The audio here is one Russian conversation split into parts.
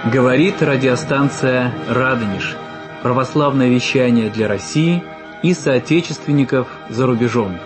Говорит радиостанция «Радонеж». Православное вещание для России и соотечественников за рубежом.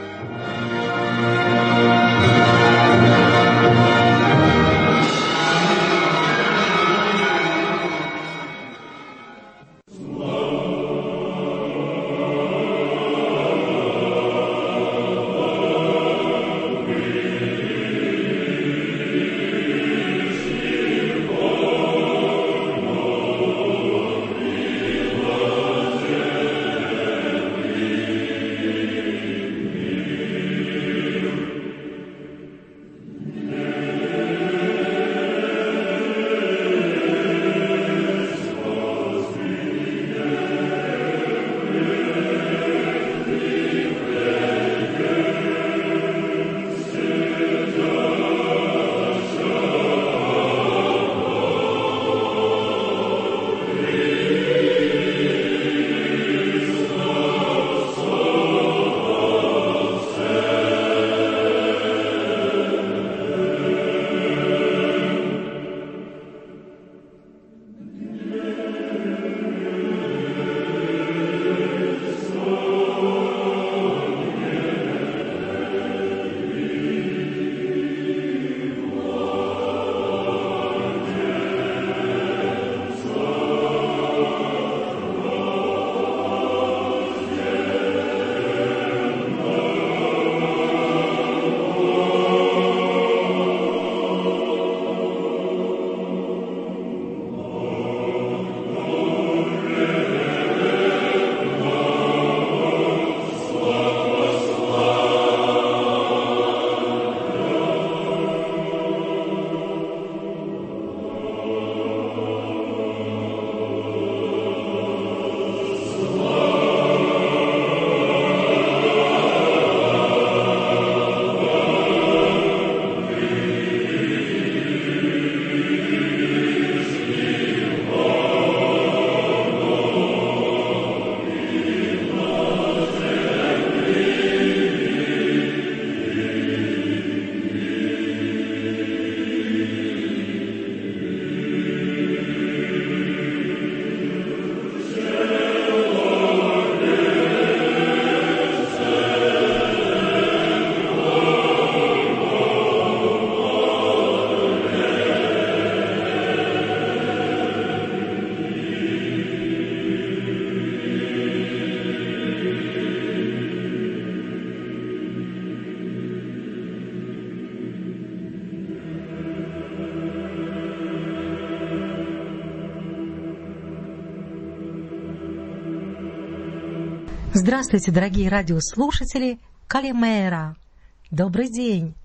Здравствуйте, дорогие радиослушатели! Калимера! Добрый день!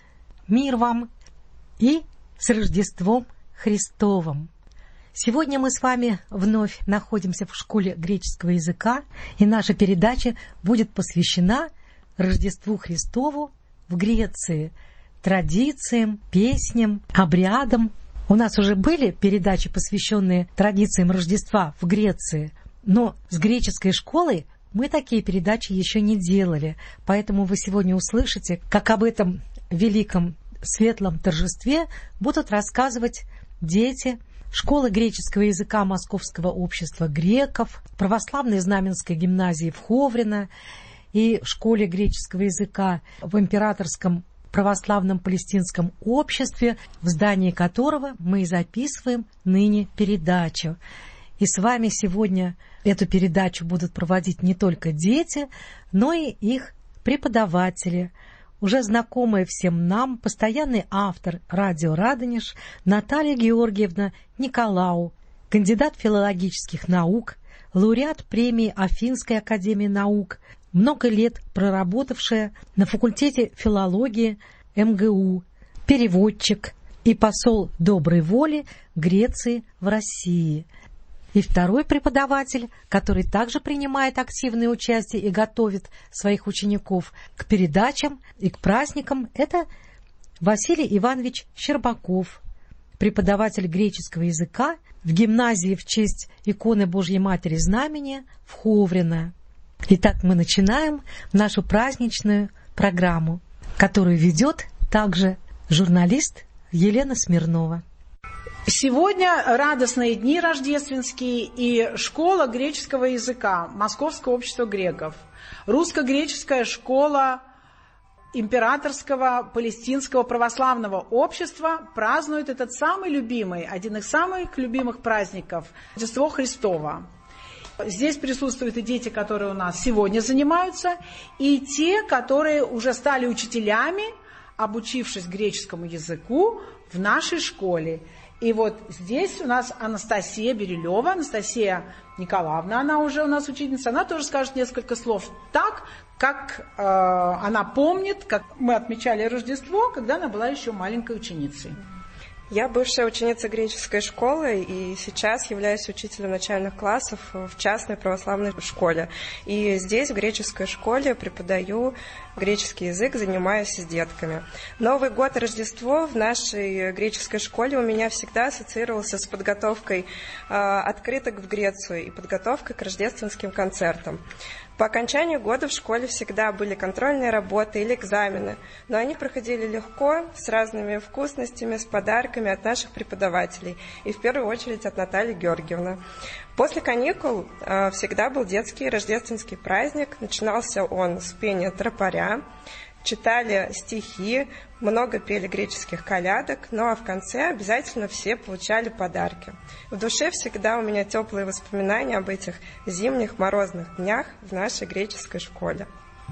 Мир вам и с Рождеством Христовым! Сегодня мы с вами вновь находимся в школе греческого языка, и наша передача будет посвящена Рождеству Христову в Греции, традициям, песням, обрядам. У нас уже были передачи, посвященные традициям Рождества в Греции, но с греческой школой мы такие передачи еще не делали, поэтому вы сегодня услышите, как об этом великом светлом торжестве будут рассказывать дети школы греческого языка Московского общества греков, православной знаменской гимназии в Ховрино и школе греческого языка в Императорском православном палестинском обществе, в здании которого мы и записываем ныне передачу. И с вами сегодня эту передачу будут проводить не только дети, но и их преподаватели. Уже знакомая всем нам постоянный автор радио «Радонеж» Наталья Георгиевна Николау, кандидат филологических наук, лауреат премии Афинской академии наук, много лет проработавшая на факультете филологии МГУ, переводчик и посол доброй воли Греции в России. И второй преподаватель, который также принимает активное участие и готовит своих учеников к передачам и к праздникам, это Василий Иванович Щербаков, преподаватель греческого языка в гимназии в честь иконы Божьей Матери Знамения в Ховрино. Итак, мы начинаем нашу праздничную программу, которую ведет также журналист Елена Смирнова. Сегодня радостные дни рождественские и школа греческого языка, Московское общество греков, русско-греческая школа Императорского палестинского православного общества празднует этот самый любимый, один из самых любимых праздников – Рождество Христово. Здесь присутствуют и дети, которые у нас сегодня занимаются, и те, которые уже стали учителями, обучившись греческому языку в нашей школе. И вот здесь у нас Анастасия Бирюлева, Анастасия Николаевна, она уже у нас учительница, она тоже скажет несколько слов так, как она помнит, как мы отмечали Рождество, когда она была еще маленькой ученицей. Я бывшая ученица греческой школы и сейчас являюсь учителем начальных классов в частной православной школе. И здесь, в греческой школе, преподаю греческий язык, занимаюсь с детками. Новый год и Рождество в нашей греческой школе у меня всегда ассоциировался с подготовкой открыток в Грецию и подготовкой к рождественским концертам. По окончанию года в школе всегда были контрольные работы или экзамены, но они проходили легко, с разными вкусностями, с подарками от наших преподавателей, и в первую очередь от Натальи Георгиевны. После каникул всегда был детский рождественский праздник, начинался он с пения тропаря, читали стихи, много пели греческих колядок, ну а в конце обязательно все получали подарки. В душе всегда у меня теплые воспоминания об этих зимних морозных днях в нашей греческой школе.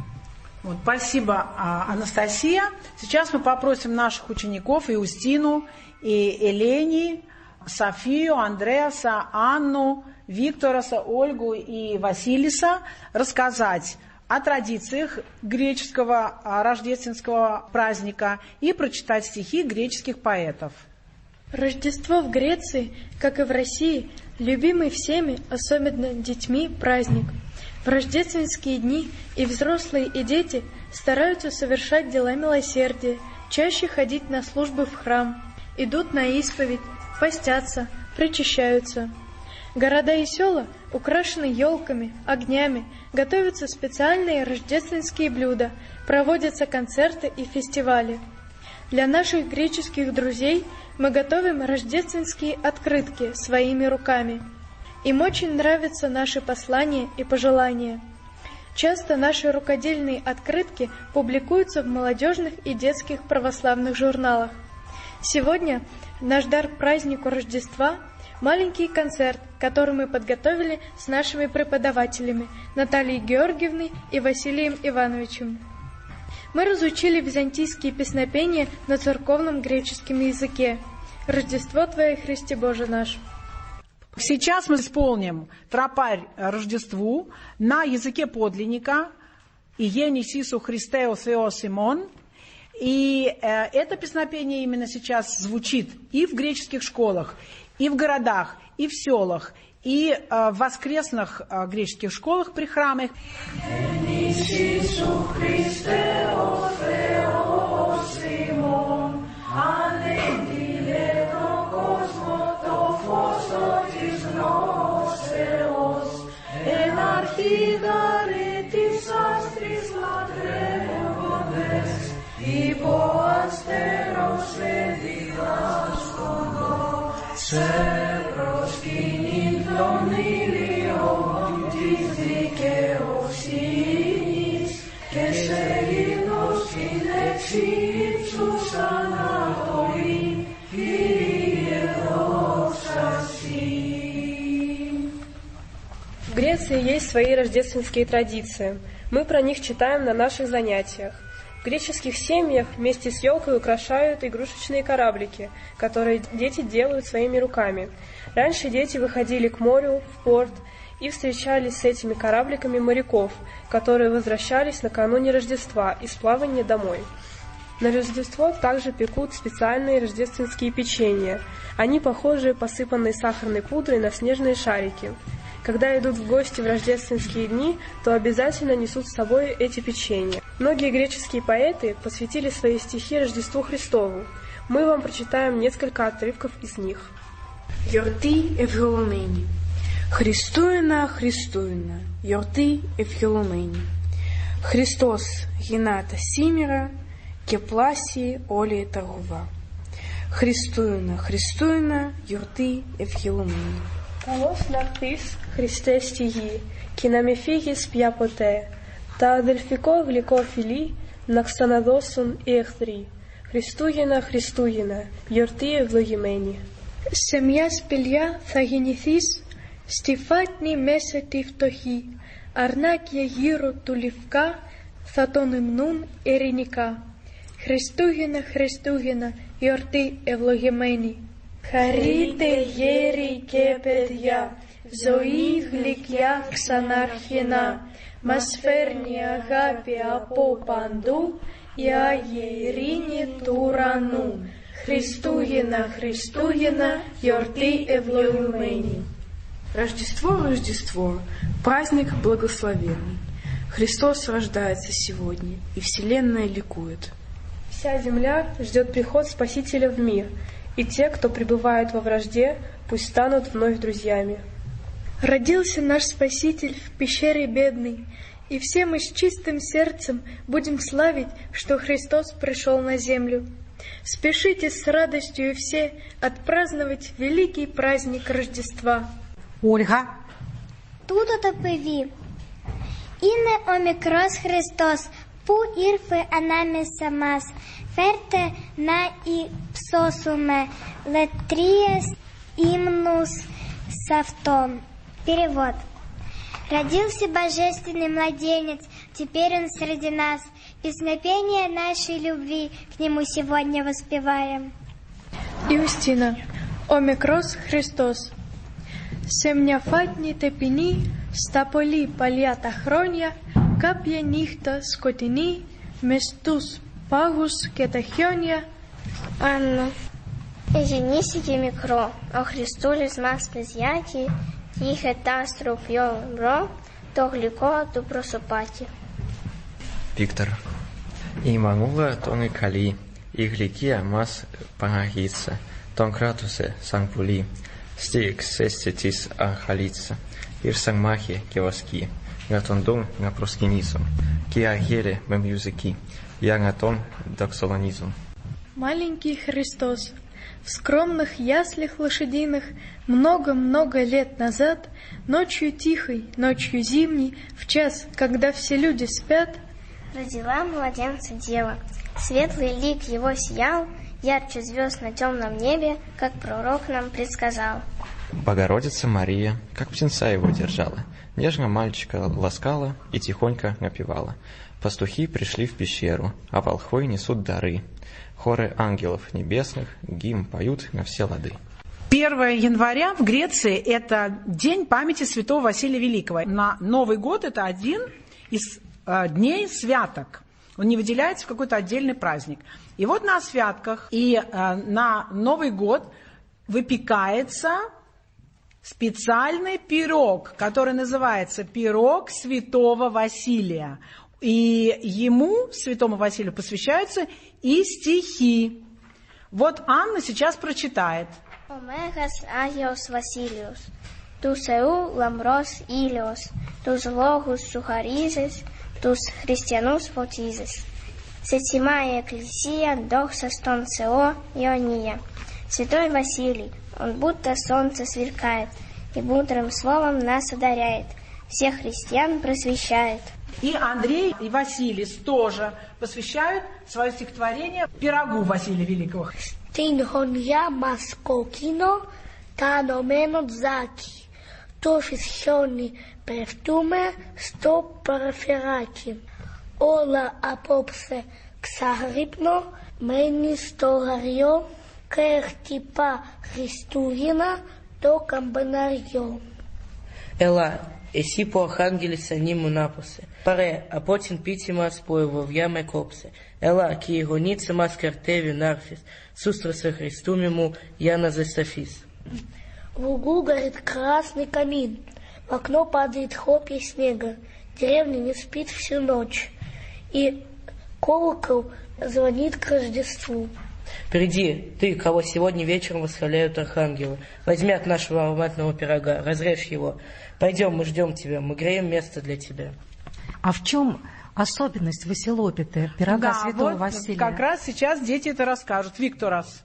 Вот, спасибо, Анастасия. Сейчас мы попросим наших учеников Иустину, и Элени, Софию, Андреаса, Анну, Виктораса, Ольгу и Василиса рассказать о традициях греческого рождественского праздника и прочитать стихи греческих поэтов. Рождество в Греции, как и в России, любимый всеми, особенно детьми, праздник. В рождественские дни и взрослые, и дети стараются совершать дела милосердия, чаще ходить на службы в храм, идут на исповедь, постятся, причащаются. Города и села украшены елками, огнями, готовятся специальные рождественские блюда, проводятся концерты и фестивали. Для наших греческих друзей мы готовим рождественские открытки своими руками. Им очень нравятся наши послания и пожелания. Часто наши рукодельные открытки публикуются в молодежных и детских православных журналах. Сегодня наш дар к празднику Рождества – маленький концерт, который мы подготовили с нашими преподавателями Натальей Георгиевной и Василием Ивановичем. Мы разучили византийские песнопения на церковном греческом языке. Рождество Твое, Христе Боже наш. Сейчас мы исполним тропарь Рождеству на языке подлинника «Иенисису Христео Θεό Симон». И это песнопение именно сейчас звучит и в греческих школах, и в городах, и в селах, и в воскресных греческих школах при храмах. Σε προσκύνην των ήλιων της δικαιοσύνης και σε ύμνος την εξύψους Ανατολή, Κύριε δόξα Συ. В Греции есть свои рождественские традиции. Мы про них читаем на наших занятиях. В греческих семьях вместе с елкой украшают игрушечные кораблики, которые дети делают своими руками. Раньше дети выходили к морю, в порт, и встречались с этими корабликами моряков, которые возвращались накануне Рождества из плавания домой. На Рождество также пекут специальные рождественские печенья. Они похожи, посыпанные сахарной пудрой, на снежные шарики. Когда идут в гости в рождественские дни, то обязательно несут с собой эти печенья. Многие греческие поэты посвятили свои стихи Рождеству Христову. Мы вам прочитаем несколько отрывков из них. Γιορτή ευλογημένη. Χριστούγεννα, Χριστούγεννα, γιορτή ευλογημένη. Χριστός γεννάται σήμερα και πλάσι όλη τα ρουβά. Χριστούγεννα, γιορτή ευχελωμένη. Καλώς να έρθεις, Χριστέ στη γη, και να με φύγεις πια ποτέ. Τα αδελφικό γλυκό φιλί να ξαναδώσουν οι εχθροί. Χριστούγεννα, γιορτή ευλογημένη. Σε μια σπηλιά θα γεννηθείς, στη φάτνη μέσα τη φτωχή. Αρνάκια γύρω του λευκά θα τον υμνούν ειρηνικά. Χριστούγεννα, γιορτή ευλογημένη. Χαρείτε γέροι και παιδιά, ζωή γλυκιά ξαναρχινά. Μας φέρνει αγάπη από παντού, η Άγια Ειρήνη του ουρανού. Χριστούγεννα, γιορτή ευλογημένη. Рождество, праздник благословенный. Христос рождается сегодня, и Вселенная ликует. Вся земля ждет приход Спасителя в мир, и те, кто пребывает во вражде, пусть станут вновь друзьями. Родился наш Спаситель в пещере бедной, и все мы с чистым сердцем будем славить, что Христос пришел на землю. Спешите с радостью все отпраздновать великий праздник Рождества. Ольга. Τούτο το παιδί είναι ο μικρός Χριστός που ήρθε ανάμεσα μας. Φέρτε να υψώσουμε λατρείες ύμνους с αυτόν. Перевод. Родился божественный младенец, теперь он среди нас. Песнопение нашей любви к нему сегодня воспеваем. Иустина. О μικρός Χριστός. Σε μια φάτνη τεπινή, στα πολύ παλιά τα χρόνια, κάποια νύχτα σκοτεινή, μες στους πάγους και τα χιόνια. Анна. Женисите микро, о Христу лез нас безяти, тихе та струпьё бро, то глико ту просопати. Виктор. И мангула тонги кали, и гликия мас пангагица, тон кратусе сангпули, стик сестетис ахалица, ирсангмахи кеваски, гатондум на проскинисум, киагеле мемюзыки, ягатон доксолонизум. Маленький Христос в скромных яслях лошадиных много-много лет назад, ночью тихой, ночью зимней, в час, когда все люди спят, родила младенца дева. Светлый лик его сиял, ярче звезд на темном небе, как пророк нам предсказал. Богородица Мария, как птенца его держала, нежно мальчика ласкала и тихонько напевала. Пастухи пришли в пещеру, а волхвы несут дары. Хоры ангелов небесных гимн поют на все лады. 1 января в Греции – это день памяти святого Василия Великого. На Новый год это один из дней святок. Он не выделяется в какой-то отдельный праздник. И вот на святках и на Новый год выпекается специальный пирог, который называется пирог святого Василия. И ему, святому Василию, посвящаются и стихи. Вот Анна сейчас прочитает. Омегас Агиос Василиус, тус эу ламрос илиос, тус логус сухаризес, тус христианус фотизес. Сетимая экклесия дохса стонцео иония. Святой Василий, он будто солнце сверкает, и мудрым словом нас одаряет, всех христиан просвещает. И Андрей и Василий тоже посвящают свое стихотворение пирогу Василия Великого. Την χωνιά μας κόκκινο, τα ανωμένο τζάκι. Τόσες χιόνι πέφτουμε στο παραφεράκι. Όλα απόψε ξαγρύπνω, μένει στο γαριό και χτυπά Χριστούγεννα το καμπαναριό. Ела, еси по архангелица ниму напосе. Паре, а потин пити мас по его в яме копсе. Ела, ки его нице мас картеви нарфис. Сустра со Христом ему Яна Застафис. В углу горит красный камин. В окно падает хлопья снега. Деревня не спит всю ночь. И колокол звонит к Рождеству. Приди, ты, кого сегодня вечером восхваляют архангелы. Возьми от нашего ароматного пирога, разрежь его. Пойдем, мы ждем тебя, мы греем место для тебя. А в чем особенность Василопиты, пирога да, святого вот Василия? Как раз сейчас дети это расскажут. Викторас.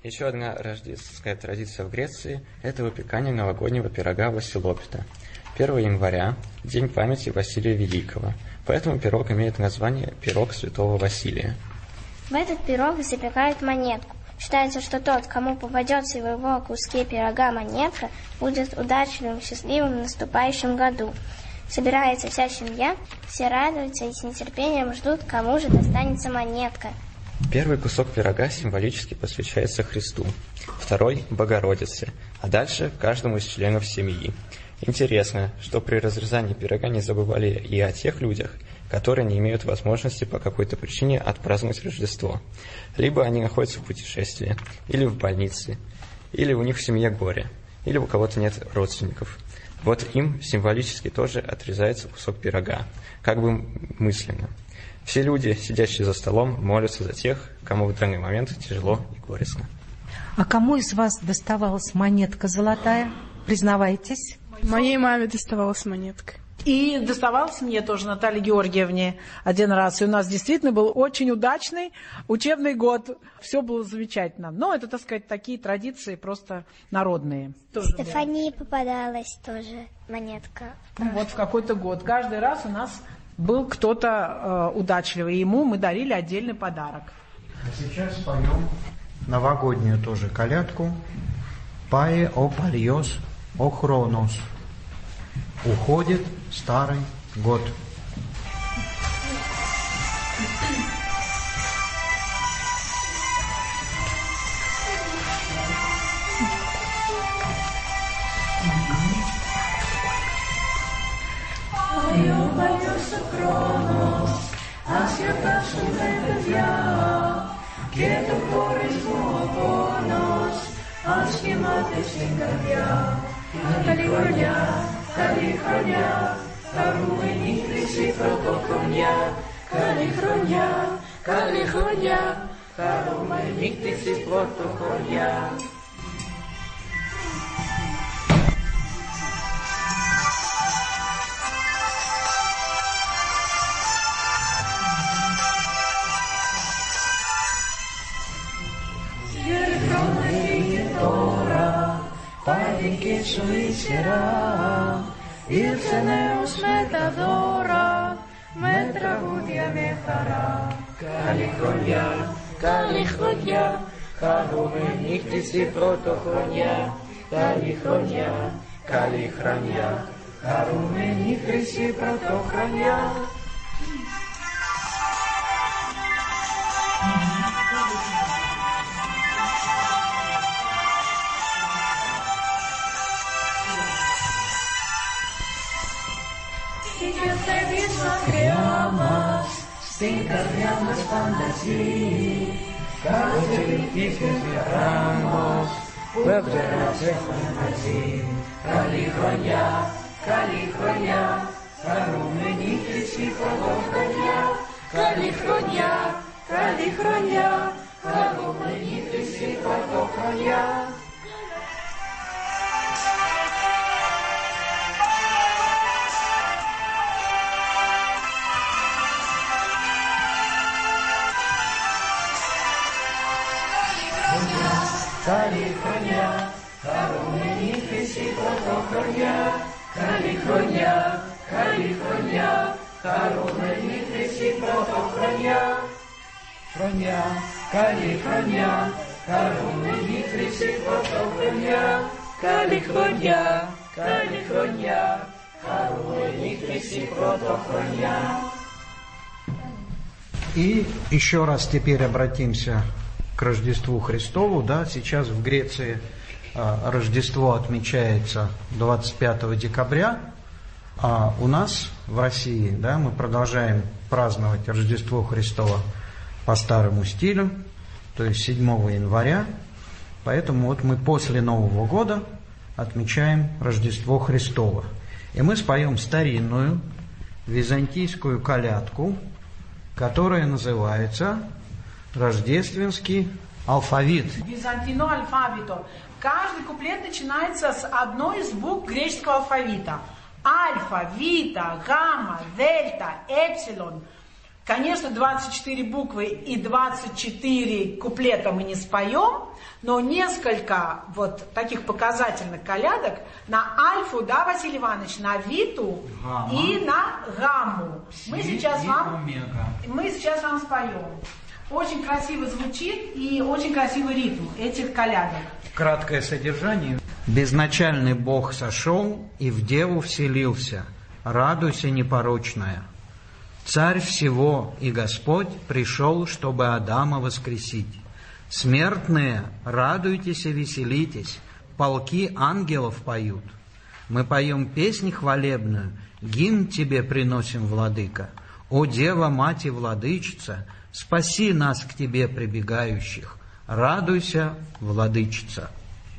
Еще одна рождественская традиция в Греции – это выпекание новогоднего пирога Василопита. 1 января – день памяти Василия Великого, поэтому пирог имеет название «Пирог святого Василия». В этот пирог запекают монетку. Считается, что тот, кому попадется в его куске пирога монетка, будет удачливым, счастливым в наступающем году. Собирается вся семья, все радуются и с нетерпением ждут, кому же достанется монетка. Первый кусок пирога символически посвящается Христу, второй – Богородице, а дальше – каждому из членов семьи. Интересно, что при разрезании пирога не забывали и о тех людях, которые не имеют возможности по какой-то причине отпраздновать Рождество. Либо они находятся в путешествии, или в больнице, или у них в семье горе, или у кого-то нет родственников. Вот им символически тоже отрезается кусок пирога, как бы мысленно. Все люди, сидящие за столом, молятся за тех, кому в данный момент тяжело и горестно. А кому из вас доставалась монетка золотая? Признавайтесь. Моей маме доставалась монетка. И доставалось мне тоже, Наталье Георгиевне, один раз. И у нас действительно был очень удачный учебный год. Все было замечательно. Но это, так сказать, такие традиции просто народные. Стефании попадалась тоже монетка. Вот в какой-то год. Каждый раз у нас был кто-то удачливый. И ему мы дарили отдельный подарок. А сейчас поем новогоднюю тоже колядку. «Пае о пальос о хронос». Уходит старый год. Καλή χαρούμενη χρυσή πρωτοχρονιά, καλή χρονιά, χαρούμενη χρυσή πρωτοχρονιά. Πάλι σου ύστερα ήρθε νέος με τα δώρα, με τραγούδια, με χαρά. Καλή χρονιά, χαρούμενη χρυσή πρωτοχρονιά, καλή χρονιά, χαρούμενη χρυσή πρωτοχρονιά. Μακριά μας, στην καρδιά μας φανταζεί, κάθε επιτύχες διαράμος που περάσαμε μαζί. Καλή χρονιά, χαρούμενη χρυσή πρωτοχρονιά, καλή χρονιά, χαρούμενη χρυσή πρωτοχρονιά. Καλή χρονιά, χαρούμενη χρυσή πρωτοχρονιά, καλή χρονιά, χαρούμενη χρυσή πρωτοχρονιά. Καλή χρονιά, χαρούμενη χρυσή πρωτοχρονιά, καλή χρονιά, χαρούμενη χρυσή πρωτοχρονιά. И еще раз теперь обратимся к Рождеству Христову. Да, сейчас в Греции Рождество отмечается 25 декабря, а у нас в России, да, мы продолжаем праздновать Рождество Христово по старому стилю, то есть 7 января. Поэтому вот мы после Нового года отмечаем Рождество Христово. И мы споем старинную византийскую колядку, которая называется «Рождественский алфавит». Византино алфавито. Каждый куплет начинается с одной из букв греческого алфавита. Альфа, вита, гамма, дельта, эпсилон. Конечно, 24 буквы и 24 куплета мы не споем, но несколько вот таких показательных колядок на альфу, да, Василий Иванович, на виту и на гамму. Мы сейчас вам споем. Очень красиво звучит и очень красивый ритм этих колядок. Краткое содержание. «Безначальный Бог сошел и в деву вселился, радуйся, непорочная. Царь всего и Господь пришел, чтобы Адама воскресить. Смертные, радуйтесь и веселитесь, полки ангелов поют. Мы поем песнь хвалебную, гимн тебе приносим, владыка. О, Дева, Мать и Владычица, спаси нас к тебе прибегающих. Радуйся, Владычица».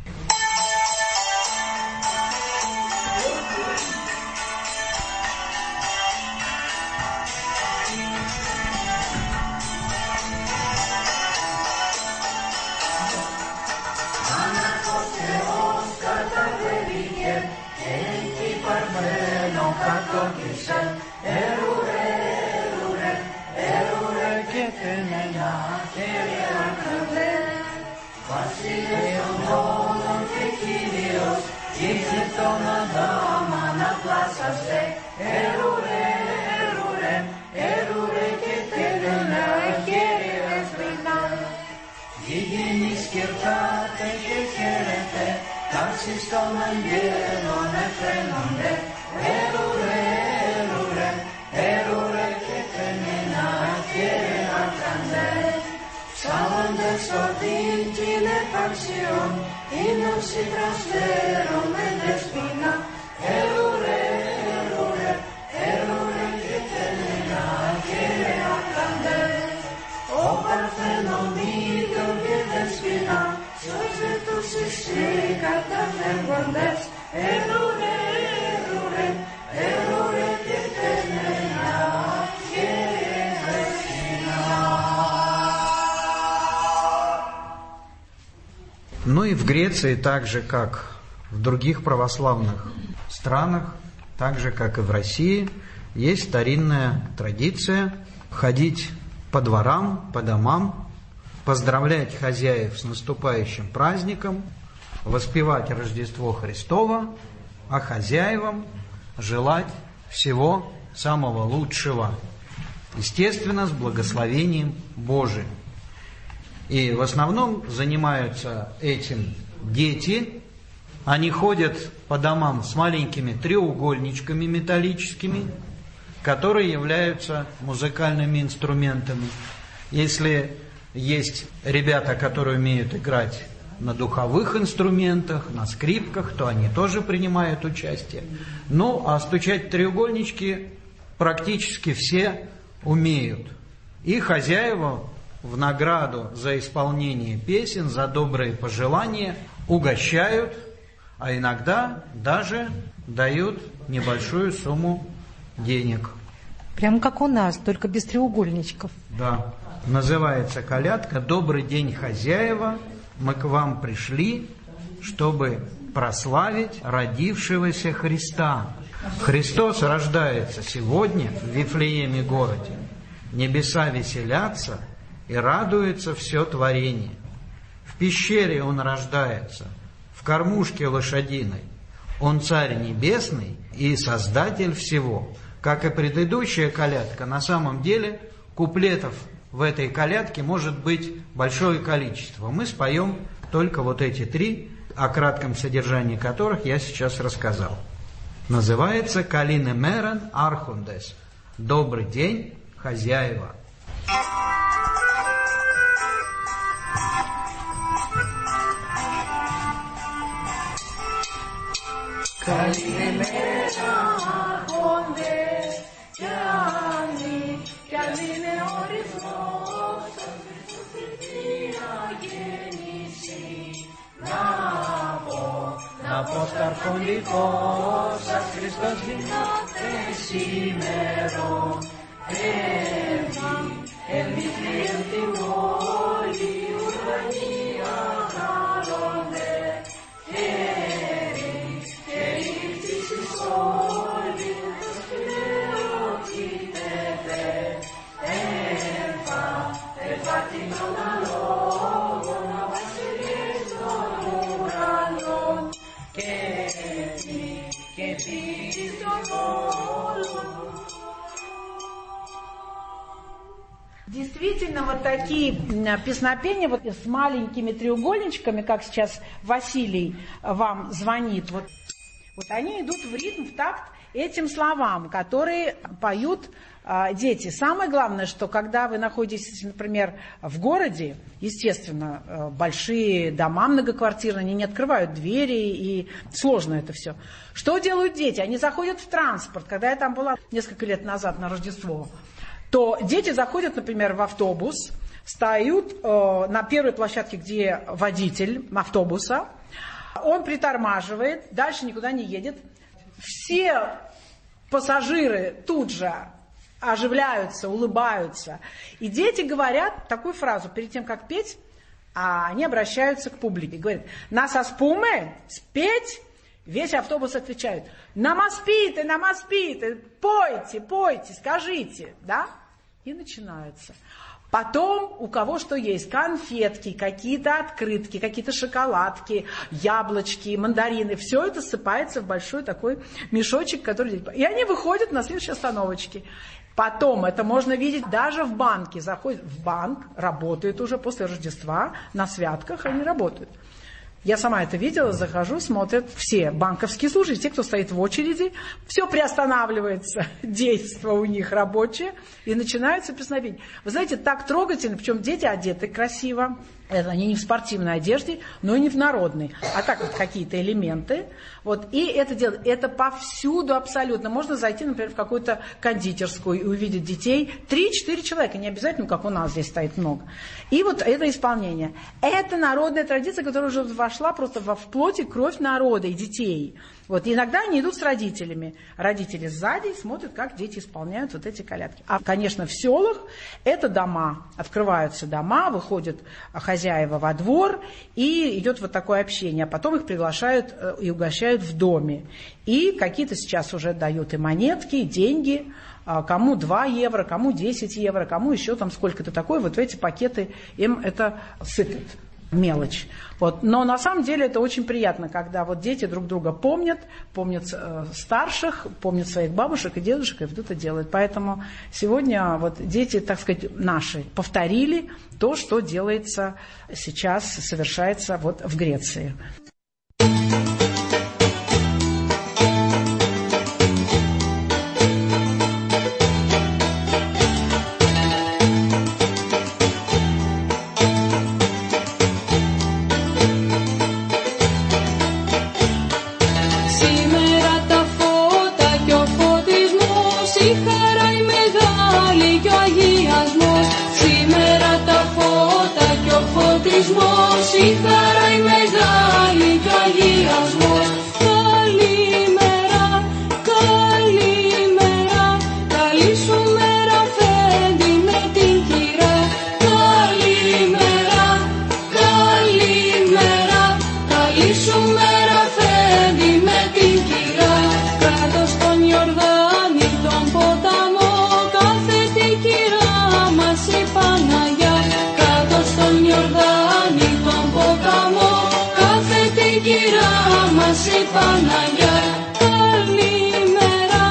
Ну и в Греции, так же как в других православных странах, так же как и в России, есть старинная традиция ходить по дворам, по домам, поздравлять хозяев с наступающим праздником, воспевать Рождество Христово, а хозяевам желать всего самого лучшего, естественно, с благословением Божиим. И в основном занимаются этим дети. Они ходят по домам с маленькими треугольничками металлическими, которые являются музыкальными инструментами. Если есть ребята, которые умеют играть на духовых инструментах, на скрипках, то они тоже принимают участие. Ну, а стучать треугольнички практически все умеют. И хозяева в награду за исполнение песен, за добрые пожелания угощают, а иногда даже дают небольшую сумму денег. Прям как у нас, только без треугольничков. Да. Называется колядка «Добрый день, хозяева, мы к вам пришли, чтобы прославить родившегося Христа». Христос рождается сегодня в Вифлееме городе. Небеса веселятся, и радуется все творение. В пещере Он рождается, в кормушке лошадиной. Он Царь Небесный и Создатель всего. Как и предыдущая колядка, на самом деле куплетов в этой колядке может быть большое количество. Мы споем только вот эти три, о кратком содержании которых я сейчас рассказал. Называется «Калине мерен архундес» – «Добрый день, хозяева». Καλλίνε μέρα άρχοντες και άνοι, καλλίνε ορισμός, Χριστία γέννηση. Να πω στ' αρχοντικός σας Χριστός γινάται σήμερον. Έμβη εν την πόλη ουρανή αγάρονται. Όλοι και πίσω όλων. Действительно, вот такие песнопения вот с маленькими треугольничками, как сейчас Василий вам звонит, вот они идут в ритм, в такт этим словам, которые поют дети. Самое главное, что когда вы находитесь, например, в городе, естественно, большие дома многоквартирные, они не открывают двери, и сложно это все. Что делают дети? Они заходят в транспорт. Когда я там была несколько лет назад на Рождество, то дети заходят, например, в автобус, встают на первой площадке, где водитель автобуса, он притормаживает, дальше никуда не едет. Все пассажиры тут же оживляются, улыбаются. И дети говорят такую фразу, перед тем, как петь, они обращаются к публике. Говорят, «Насаспуме, спеть?» Весь автобус отвечает, «Намаспите, намаспите, пойте, пойте, скажите». Да? И начинается. Потом у кого что есть, конфетки, какие-то открытки, какие-то шоколадки, яблочки, мандарины, все это ссыпается в большой такой мешочек, который... И они выходят на следующей остановочке. Потом это можно видеть даже в банке. Заходят в банк, работают уже после Рождества, на святках они работают. Я сама это видела, захожу, смотрят все банковские служащие, те, кто стоит в очереди, все приостанавливается, действо у них рабочее, и начинаются песнопения. Вы знаете, так трогательно, причем дети одеты красиво, они не в спортивной одежде, но и не в народной, а так вот какие-то элементы. Вот, и это делают, это повсюду абсолютно. Можно зайти, например, в какую-то кондитерскую и увидеть детей, 3-4 человека, не обязательно, как у нас здесь стоит много. И вот это исполнение. Это народная традиция, которая уже вошла просто в плоть и кровь народа и детей. Вот, и иногда они идут с родителями. Родители сзади смотрят, как дети исполняют вот эти колядки. А, конечно, в селах это дома. Открываются дома, выходят хозяева во двор, и идет вот такое общение. А потом их приглашают и угощают в доме. И какие-то сейчас уже дают и монетки, и деньги. Кому 2 евро, кому 10 евро, кому еще там сколько-то такое. Вот в эти пакеты им это сыпят. Мелочь. Вот. Но на самом деле это очень приятно, когда вот дети друг друга помнят старших, помнят своих бабушек и дедушек, и вот это делают. Поэтому сегодня вот дети, так сказать, наши повторили то, что делается сейчас, совершается вот в Греции. Η χαρά η μεγάλη κι ο αγιασμός. Καλημέρα, καλημέρα, καλή σου μέρα Φέντη με την κυρά. Καλημέρα, καλημέρα, καλή σου μέρα Φέντη με την κυρά. Κάτω στον Ιορδάνη τον ποταμό κάθεται η κυρά μας η Παναγιά. Κάτω στον Ιορδάνη τον ποταμό κάθεται η κυρά μας η Παναγιά. Καλημέρα,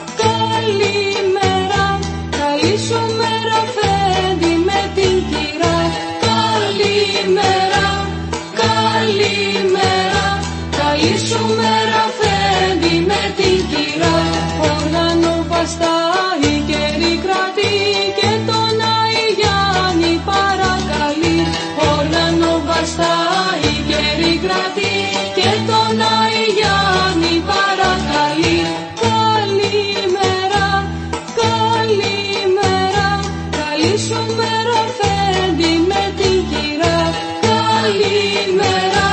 καλημέρα, καλή σου μέρα Φέντη με την κυρά. Καλημέρα, καλημέρα, καλή σου μέρα Φέντη με την κυρά. Όργανο βαστάει και ρικρατεί και τον Άη Γιάννη παρακαλεί. Όργανο βαστάει και ρικρατεί και τον Άη Γιάννη παρακαλεί. Καλημέρα, καλημέρα, καλή σου μέρα Φέντη με την κυρά. Καλημέρα,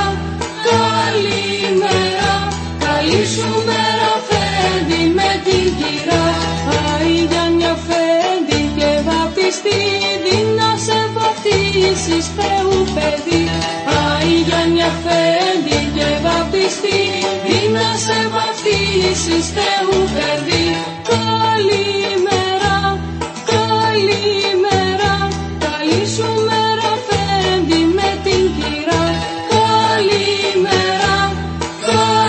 καλημέρα, καλή σου μέρα Φέντη με την κυρά. Άη Γιάννη Αφέντη και βαπτιστή, δίνα σε βαπτίσεις Θεού παιδί. Άη Γιάννη Αφέντη και βαπτιστή, δίνα σε βαπτίσεις Θεού παιδί. Καλημέρα, καλημέρα, καλή σου μέρα Φέντη με την κυρά. Καλημέρα, καλημέρα.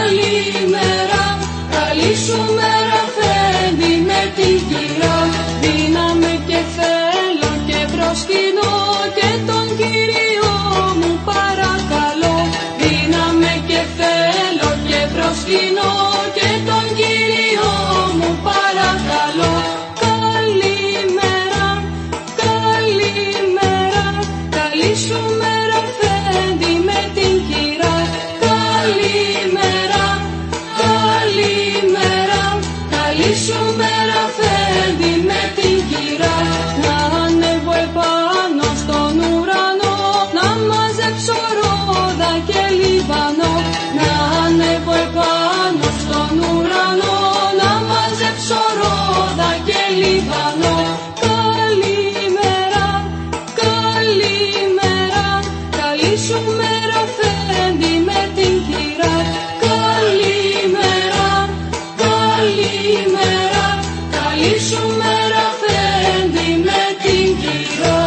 προσκυνώ και τον Κύριο μου παρακαλώ. Καλημέρα, καλημέρα, καλή σου μέρα Φέντη με την κυρά. Καλημέρα, καλημέρα, καλή σου μέρα Φέντη με την κυρά. Να ανέβω επάνω στον ουρανό, να μαζέψω ρόδα και Λιβανό. Να ανέβω επάνω στον ουρανό, να μαζέψω ρόδα και Λιβανό. Καλημέρα, καλημέρα, καλή σου μέρα Φέντη με την κυρά. Καλημέρα, καλημέρα, καλή σου μέρα Φέντη με την κυρά.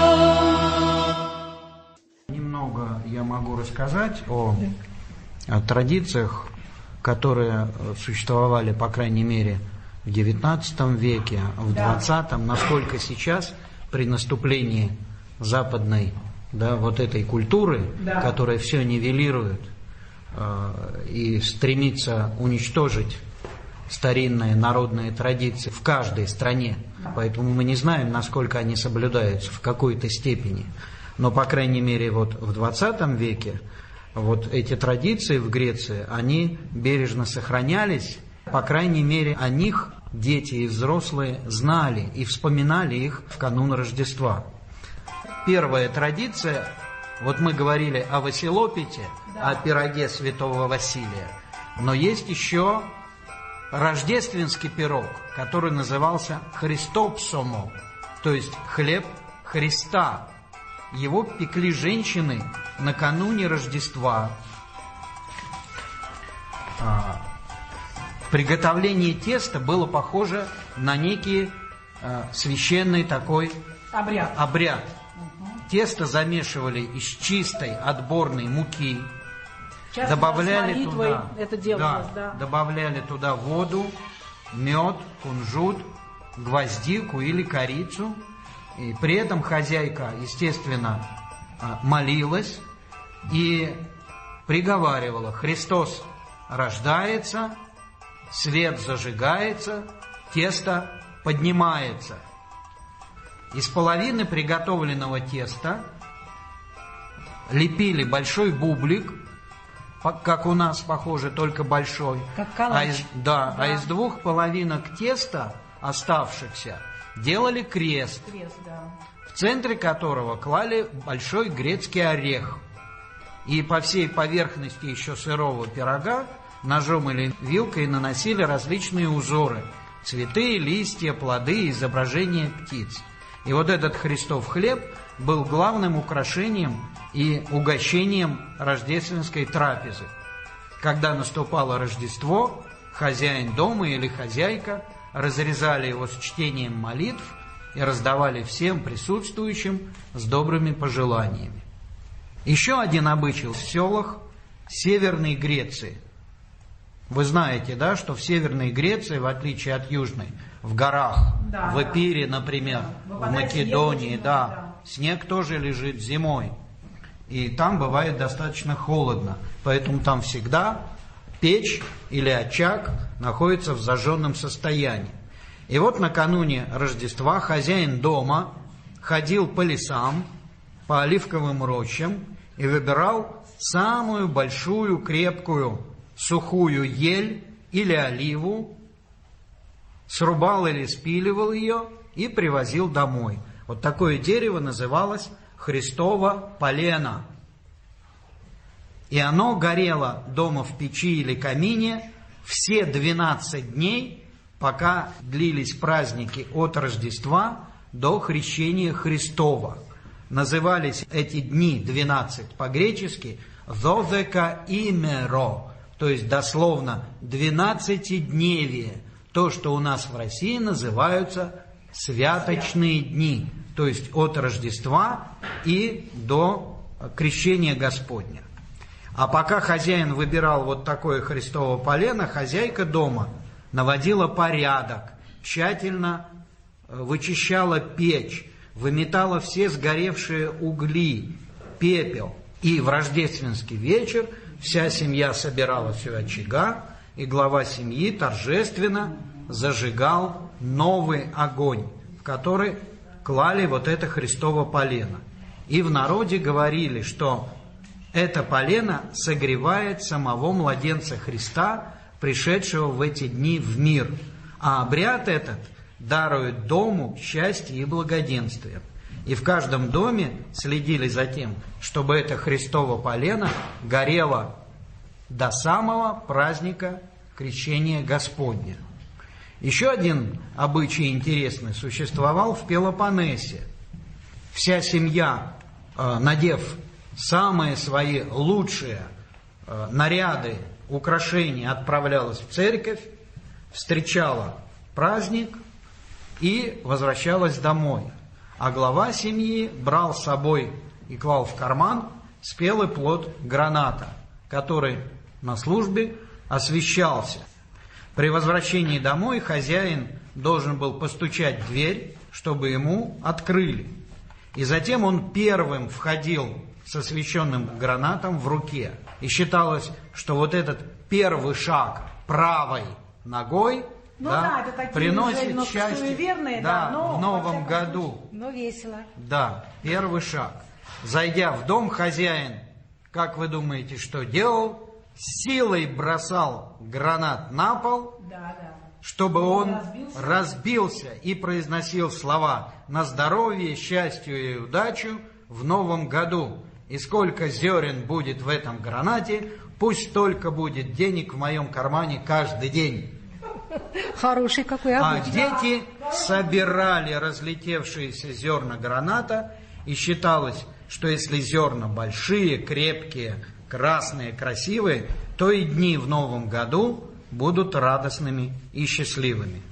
Немного я могу рассказать о традициях, которые существовали, по крайней мере, в XIX веке, в XX, насколько сейчас при наступлении западной, вот этой культуры, которая все нивелирует и стремится уничтожить старинные народные традиции в каждой стране. Поэтому мы не знаем, насколько они соблюдаются в какой-то степени. Но, по крайней мере, вот в XX веке вот эти традиции в Греции, они бережно сохранялись. По крайней мере, о них дети и взрослые знали и вспоминали их в канун Рождества. Первая традиция, вот мы говорили о Василопите, о пироге святого Василия, но есть еще рождественский пирог, который назывался Христопсомо, то есть хлеб Христа. Его пекли женщины накануне Рождества. Приготовление теста было похоже на некий священный такой обряд. Тесто замешивали из чистой отборной муки, добавляли туда, это делалось, добавляли туда воду, мед, кунжут, гвоздику или корицу. И при этом хозяйка, естественно, молилась и приговаривала: Христос рождается, свет зажигается, тесто поднимается. Из половины приготовленного теста лепили большой бублик, как у нас, похоже, только большой. Как калач. А из двух половинок теста, оставшихся, делали крест, в центре которого клали большой грецкий орех. И по всей поверхности еще сырого пирога ножом или вилкой наносили различные узоры: цветы, листья, плоды, изображения птиц. И вот этот Христов хлеб был главным украшением и угощением рождественской трапезы. Когда наступало Рождество, хозяин дома или хозяйка разрезали его с чтением молитв и раздавали всем присутствующим с добрыми пожеланиями. Еще один обычай в селах Северной Греции. Вы знаете, что в Северной Греции, в отличие от Южной, в горах, в Эпире, например, в Македонии, снег тоже лежит зимой. И там бывает достаточно холодно. Поэтому там всегда печь или очаг находится в зажженном состоянии. И вот накануне Рождества хозяин дома ходил по лесам, по оливковым рощам и выбирал самую большую, крепкую, сухую ель или оливу, срубал или спиливал ее и привозил домой. Вот такое дерево называлось Христово полено. И оно горело дома в печи или камине все 12 дней, пока длились праздники от Рождества до Крещения Христова. Назывались эти дни 12 по-гречески «додека имеро», то есть дословно 12-дневие, то, что у нас в России называются святочные дни, то есть от Рождества и до Крещения Господня. А пока хозяин выбирал вот такое Христово полено, хозяйка дома наводила порядок, тщательно вычищала печь, выметала все сгоревшие угли, пепел. И в рождественский вечер Вся семья собиралась у очага, и глава семьи торжественно зажигал новый огонь, в который клали вот это Христово полено. И в народе говорили, что это полено согревает самого младенца Христа, пришедшего в эти дни в мир. А обряд этот дарует дому счастье и благоденствие. И в каждом доме следили за тем, чтобы это Христово полено горело до самого праздника Крещения Господня. Еще один обычай интересный существовал в Пелопоннесе. Вся семья, надев самые свои лучшие наряды, украшения, отправлялась в церковь, встречала праздник и возвращалась домой. А глава семьи брал с собой и клал в карман спелый плод граната, который на службе освещался. При возвращении домой хозяин должен был постучать в дверь, чтобы ему открыли. И затем он первым входил с освещенным гранатом в руке. И считалось, что вот этот первый шаг правой ногой приносит счастье в новом году. Но весело. Да, первый шаг. Зайдя в дом, хозяин, как вы думаете, что делал? Силой бросал гранат на пол, чтобы он разбился и произносил слова «на здоровье, счастье и удачу в новом году». И сколько зерен будет в этом гранате, пусть столько будет денег в моем кармане каждый день. Хороший какой обычай. А дети собирали разлетевшиеся зерна граната, и считалось, что если зерна большие, крепкие, красные, красивые, то и дни в новом году будут радостными и счастливыми.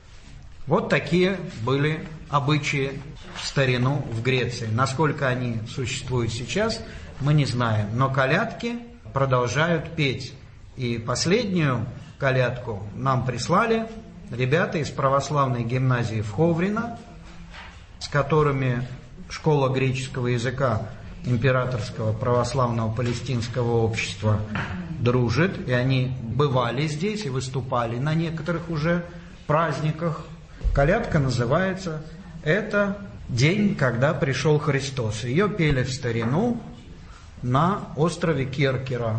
Вот такие были обычаи в старину в Греции. Насколько они существуют сейчас, мы не знаем. Но колядки продолжают петь. И последнюю колядку нам прислали ребята из православной гимназии в Ховрино, с которыми школа греческого языка Императорского православного палестинского общества дружит. И они бывали здесь и выступали на некоторых уже праздниках. Колядка называется «Это день, когда пришел Христос». Ее пели в старину на острове Керкера.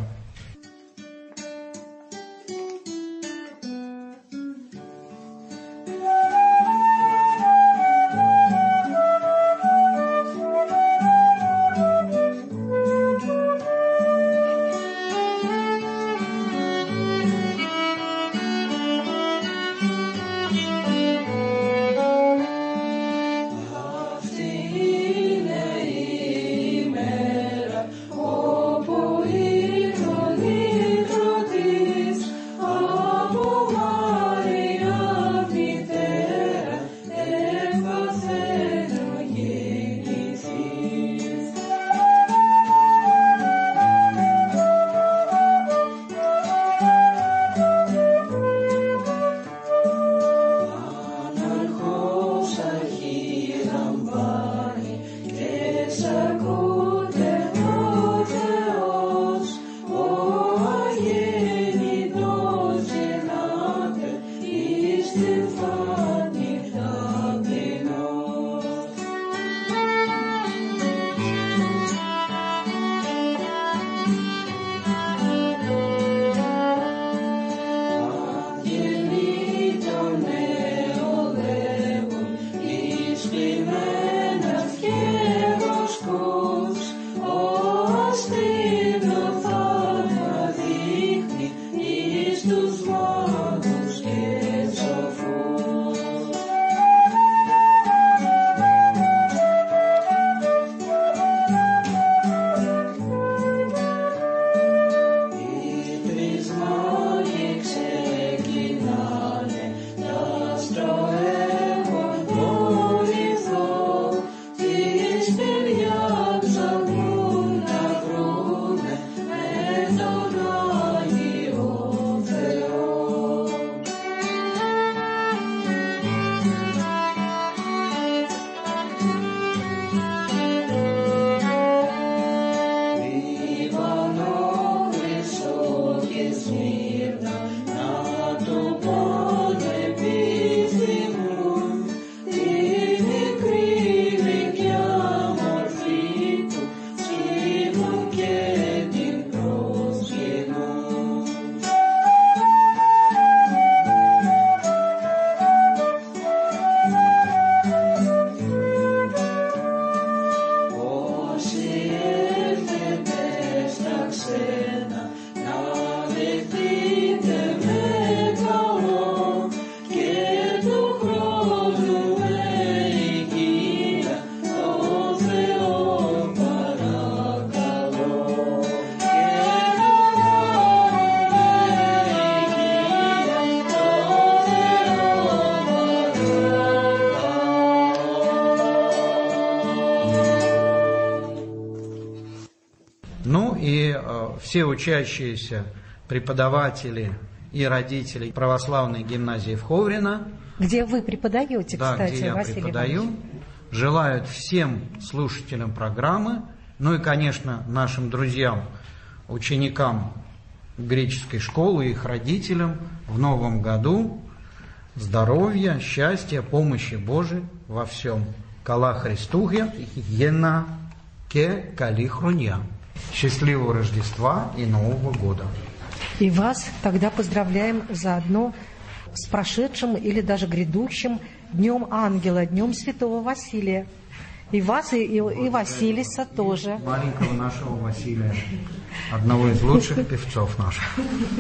все учащиеся, преподаватели и родители православной гимназии в Ховрино. Где вы преподаете, да, кстати, где я Василий преподаю. Иванович. Желают всем слушателям программы, ну и, конечно, нашим друзьям, ученикам греческой школы и их родителям в новом году здоровья, счастья, помощи Божией во всем. Кала Христугя, Ена, Ке, Кали Хрунья. Счастливого Рождества и Нового года. И вас тогда поздравляем заодно с прошедшим или даже грядущим Днем Ангела, Днем Святого Василия. И вас, и Василиса тоже. Маленького нашего Василия, одного из лучших певцов наших.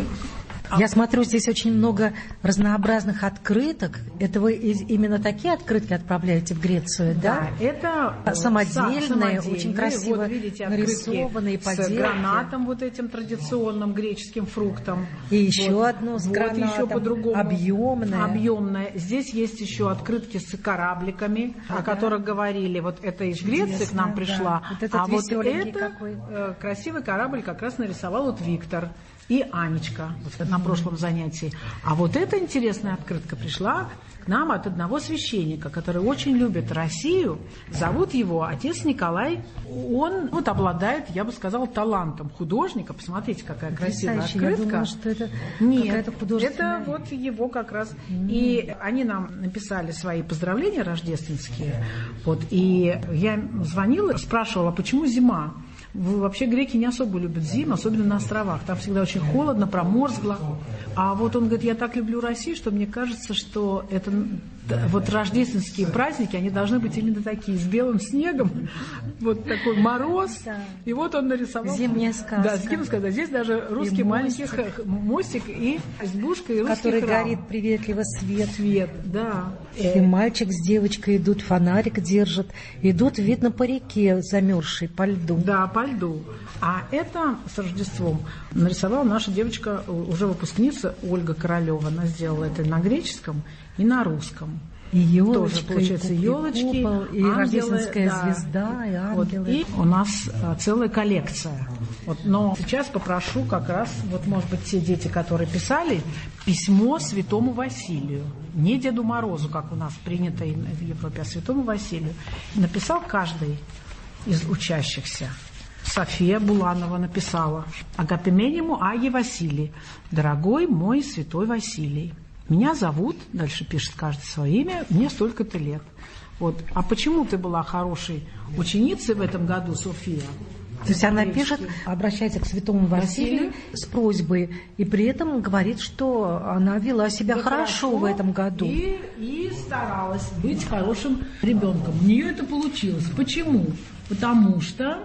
Я смотрю, здесь очень много разнообразных открыток. Это вы именно такие открытки отправляете в Грецию, да? Да, это самодельные, очень красиво вот, видите, нарисованные поделки. С гранатом, вот этим традиционным греческим фруктом. И еще одно с гранатом, еще по-другому. Объемное. Здесь есть еще открытки с корабликами, о которых говорили. Вот это из Греции к нам пришла. Да. Вот а вот это какой. Красивый корабль как раз нарисовал вот Виктор и Анечка вот на прошлом занятии. А вот эта интересная открытка пришла к нам от одного священника, который очень любит Россию. Зовут его отец Николай. Он вот обладает, я бы сказала, талантом художника. Посмотрите, какая красивая открытка. Я думала, что это какая-то художественная. Это вот его как раз. И они нам написали свои поздравления рождественские. Вот. И я звонила, спрашивала, почему зима? Вообще греки не особо любят зиму, особенно на островах. Там всегда очень холодно, проморзгло. А вот он говорит, я так люблю Россию, что мне кажется, что это вот рождественские праздники, они должны быть именно такие, с белым снегом, вот такой мороз. И вот он нарисовал. Зимняя сказка. Да, зимняя сказка. Здесь даже русский маленький мостик и избушка, и русский который храм. горит приветливо свет. Свет, да. И мальчик с девочкой идут, фонарик держат. Идут, видно, по реке, замерзшей, по льду. Да, по льду. А это с Рождеством нарисовала наша девочка, уже выпускница Ольга Королева. Она сделала это на греческом и на русском. И елочка, тоже, получается, елочки, купол, и ангелы, рождественская да. звезда, и ангелы. Вот, и у нас целая коллекция. Вот, но сейчас попрошу как раз, вот, может быть, те дети, которые писали письмо святому Василию. Не Деду Морозу, как у нас принято в Европе, а святому Василию. Написал каждый из учащихся. София Буланова написала: «Агапименему Аги Василий, дорогой мой святой Василий, меня зовут, дальше пишет каждый свое имя, мне столько-то лет. Вот. А почему ты была хорошей ученицей в этом году, София?» То есть она пишет, обращается к святому Василию с просьбой, и при этом говорит, что она вела себя хорошо в этом году. И старалась быть хорошим ребенком. У нее это получилось. Почему? Потому что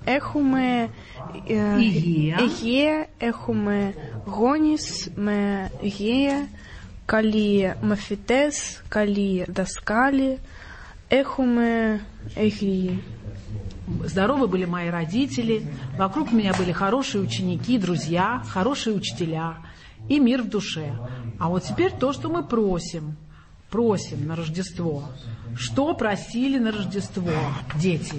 Έχουμε υγεία, έχουμε γόνεις με υγεία, καλοί μαθητές, καλοί δασκάλοι, έχουμε υγεία. Здоровы были мои родители, вокруг меня были хорошие ученики, друзья, хорошие учителя и мир в душе. А вот теперь то, что мы просим на Рождество. Что просили на Рождество дети?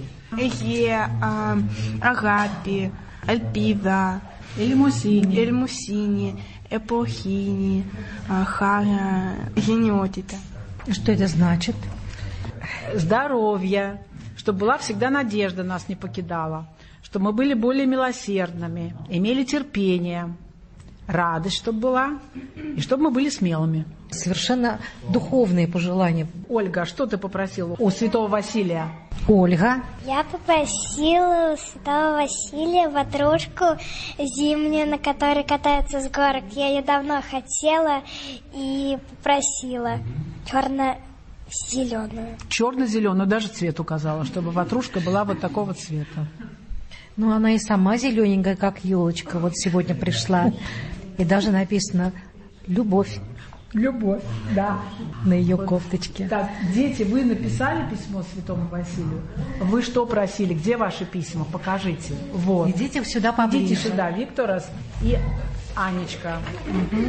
Αγάπη, ελπίδα, ελμοσύνη, εποχήνη, χάρα, γενναιότητα. Что это значит? Здоровье, чтобы была всегда надежда, нас не покидала, чтобы мы были более милосердными, имели терпение, радость, чтобы была, и чтобы мы были смелыми. Совершенно духовные пожелания. Ольга, что ты попросила у святого Василия? Ольга? Я попросила у святого Василия ватрушку зимнюю, на которой катаются с горок. Я ее давно хотела и попросила. Черно-зеленую. Черно-зеленую, даже цвет указала, чтобы ватрушка была вот такого цвета. Ну, она и сама зелененькая, как елочка, вот сегодня пришла. И даже написано «Любовь». Любовь, да. На ее кофточке. Так, дети, вы написали письмо святому Василию? Вы что просили? Где ваши письма? Покажите. Вот. Идите сюда поближе. Идите сюда, Викторас и Анечка. Угу.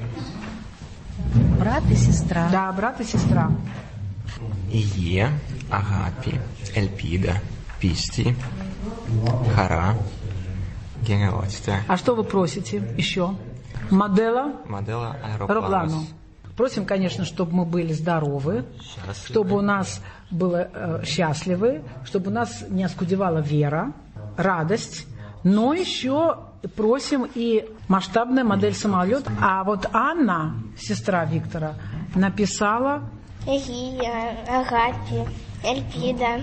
Брат и сестра. Да, брат и сестра. Ие, Агапи, Эльпида, Писти, Хара, Генеотите. А что вы просите еще? Модела Роглану. Просим, конечно, чтобы мы были здоровы, чтобы у нас было счастливы, чтобы у нас не оскудевала вера, радость, но еще просим и масштабная модель самолета. А вот Анна, сестра Виктора, написала Эгия, Агапи, Эльпида,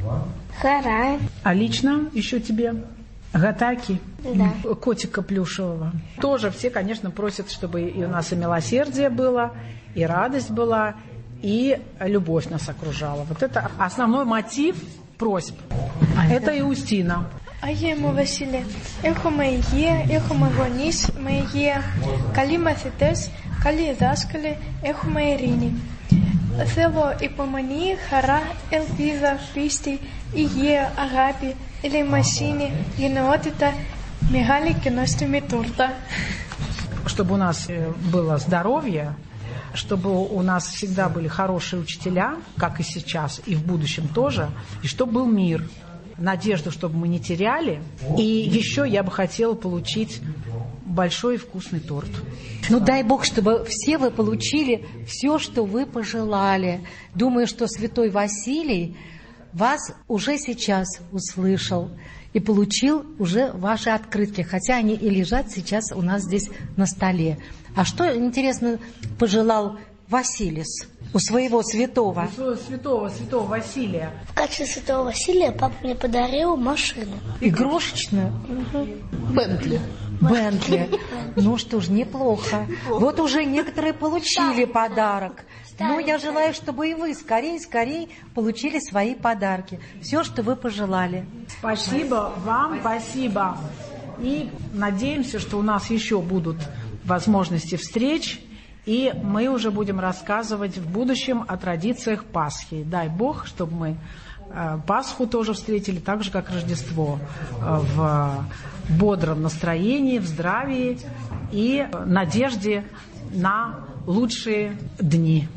Хара. А лично еще тебе? Гатаки, да. Котика плюшевого. Тоже все, конечно, просят, чтобы и у нас и милосердие было, и радость была, и любовь нас окружала. Вот это основной мотив просьб. Это Иустина. Άγιε Βασίλε, έχουμε υγεία, έχουμε γονείς με υγεία, καλοί μαθητές, καλοί δάσκαλοι, έχουμε ειρήνη. Θέλω υπομονή, χαρά, ελπίδα, πίστη, υγεία, αγάπη, ελεημοσύνη, γενναιότητα, μεγάλη και νόστιμη τόρτα. Чтобы у нас было здоровье, чтобы у нас всегда были хорошие учителя, как и сейчас, и в будущем тоже, и чтобы был мир. Надежду, чтобы мы не теряли. И еще я бы хотела получить большой и вкусный торт. Ну, дай Бог, чтобы все вы получили все, что вы пожелали. Думаю, что святой Василий вас уже сейчас услышал и получил уже ваши открытки, хотя они и лежат сейчас у нас здесь на столе. А что, интересно, пожелал Василис у своего святого? У своего святого Василия. В качестве святого Василия папа мне подарил машину. Игрушечную? Бентли. Бентли. Ну что ж, неплохо. Вот уже некоторые получили подарок. Но я желаю, чтобы и вы скорее получили свои подарки. Все, что вы пожелали. Спасибо вам, спасибо. И надеемся, что у нас еще будут возможности встреч. И мы уже будем рассказывать в будущем о традициях Пасхи. Дай Бог, чтобы мы Пасху тоже встретили, так же, как Рождество, в бодром настроении, в здравии и надежде на лучшие дни.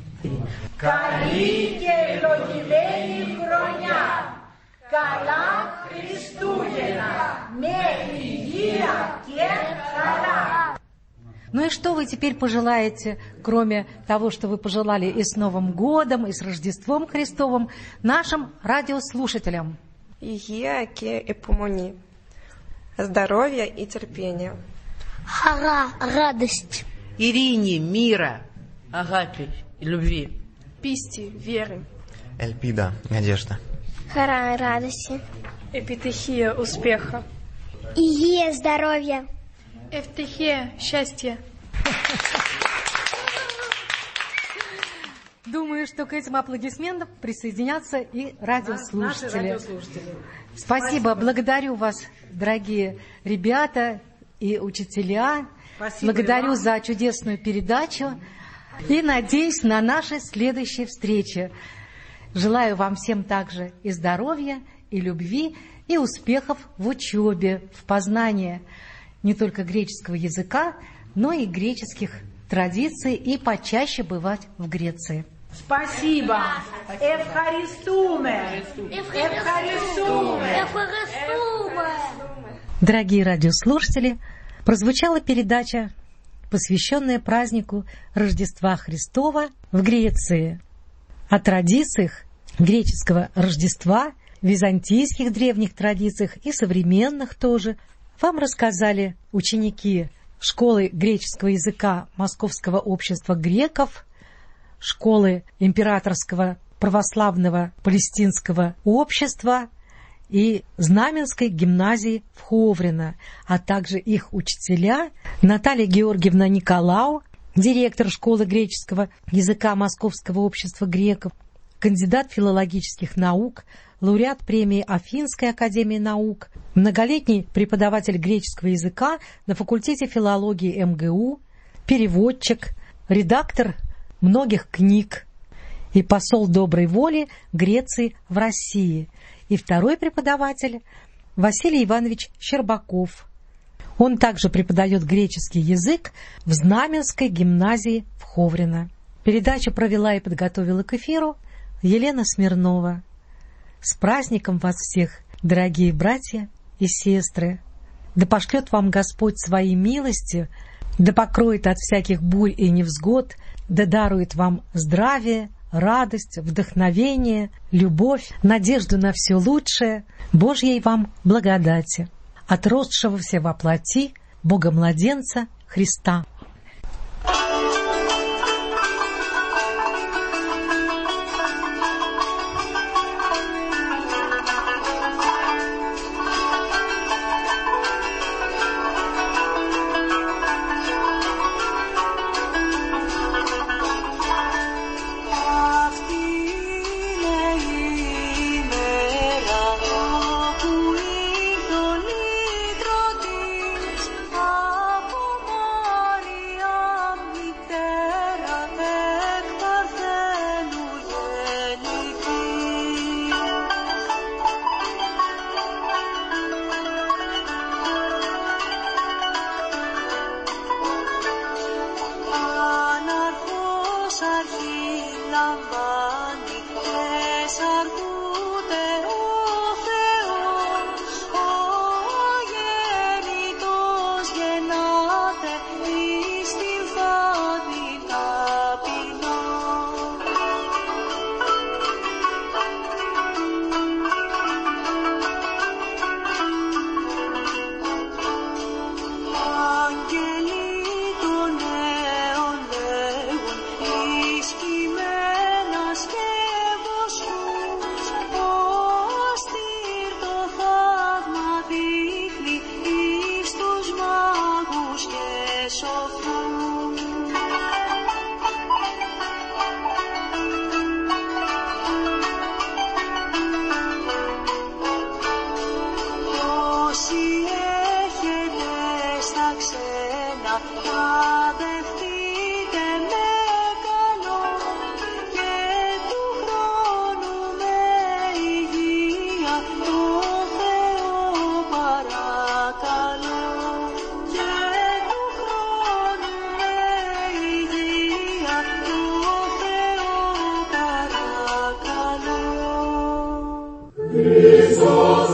Ну и что вы теперь пожелаете, кроме того, что вы пожелали и с Новым годом, и с Рождеством Христовым, нашим радиослушателям? Υγεία και υπομονή. Здоровья и терпения. Хара, радость. Ирине, мира. Агапи, любви. Писти, веры. Эльпида, надежда. Хара, радости. Эпитехия, успеха. Ие, здоровья. Эвтехия, счастья. Думаю, что к этим аплодисментам присоединятся и радиослушатели. Наши радиослушатели. Спасибо, благодарю вас, дорогие ребята и учителя. Спасибо благодарю за чудесную передачу и надеюсь на наши следующие встречи. Желаю вам всем также и здоровья, и любви, и успехов в учебе, в познании не только греческого языка, но и греческих традиций, и почаще бывать в Греции. Спасибо. Евхаристуме. Дорогие радиослушатели, прозвучала передача, посвященная празднику Рождества Христова в Греции. О традициях греческого Рождества, византийских древних традициях и современных тоже вам рассказали ученики школы греческого языка Московского общества греков, школы Императорского православного палестинского общества и Знаменской гимназии в Ховрино, а также их учителя Наталья Георгиевна Николау, директор школы греческого языка Московского общества греков, кандидат филологических наук, лауреат премии Афинской академии наук, многолетний преподаватель греческого языка на факультете филологии МГУ, переводчик, редактор многих книг и посол доброй воли Греции в России. И второй преподаватель Василий Иванович Щербаков. Он также преподает греческий язык в Знаменской гимназии в Ховрино. Передачу провела и подготовила к эфиру Елена Смирнова. С праздником вас всех, дорогие братья и сестры! Да пошлет вам Господь свои милости, да покроет от всяких бурь и невзгод, да дарует вам здравие, радость, вдохновение, любовь, надежду на все лучшее, Божьей вам благодати, от росшегося во плоти Бога-младенца Христа. Jesus.